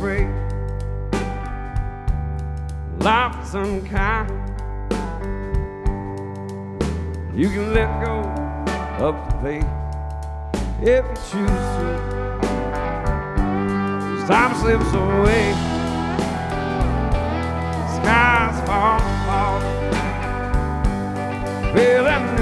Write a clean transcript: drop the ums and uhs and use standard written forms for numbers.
great. Life is unkind. You can let go of the faith if you choose to. As time slips away, skies fall, feeling